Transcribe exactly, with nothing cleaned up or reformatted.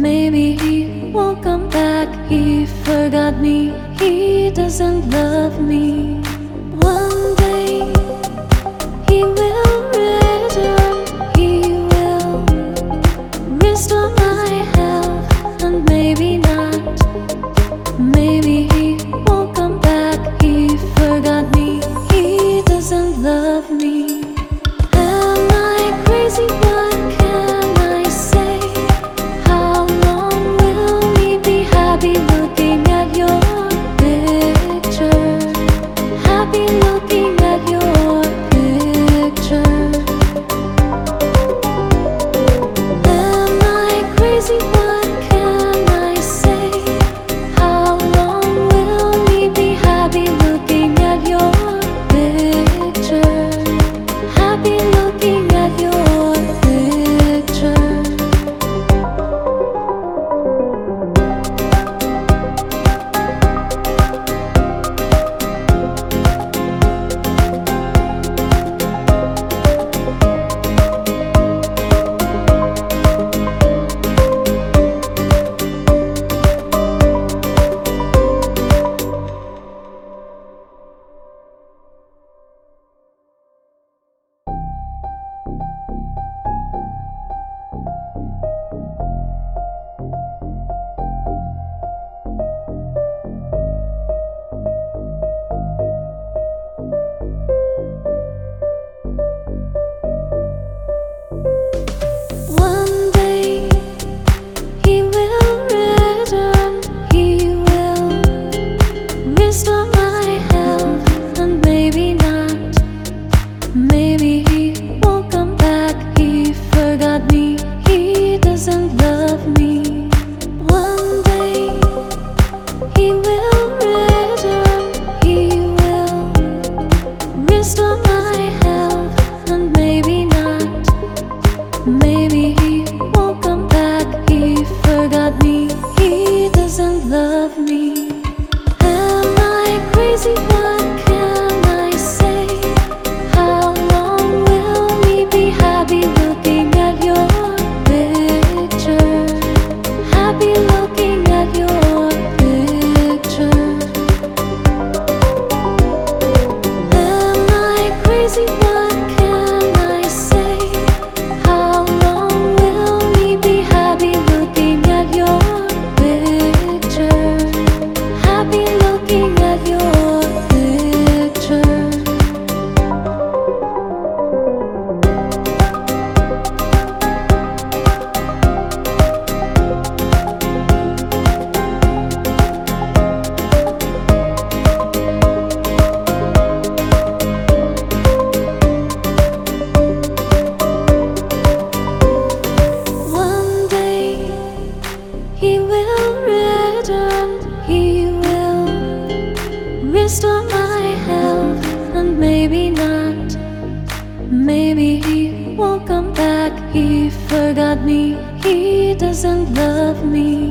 Maybe he won't come back. He forgot me. He doesn't love me. One day he will return. He will restore my health, and maybe not. Maybe he won't come back. He forgot me. He doesn't love me. Am I crazy? What can I say? How long will we be happy looking at your picture? Happy looking at your picture. Am I crazy? What can I say? How long will we be happy looking at your picture? Happy looking at your picture. One day he will return. He will restore my health, and maybe not. Maybe he won't come back. He forgot me. He doesn't love me. One day he will return. He will restore my health, and maybe not. Maybe he won't come back. He forgot me. He doesn't love me. Am I crazy? What can I say? How long will we be happy looking at your picture? Happy looking at your picture. Am I crazy? What can I say? How long will we be happy looking at your picture? Happy looking at your picture. One day he will return. He will restore my health, and maybe not. Maybe he won't come back. He forgot me. He doesn't love me.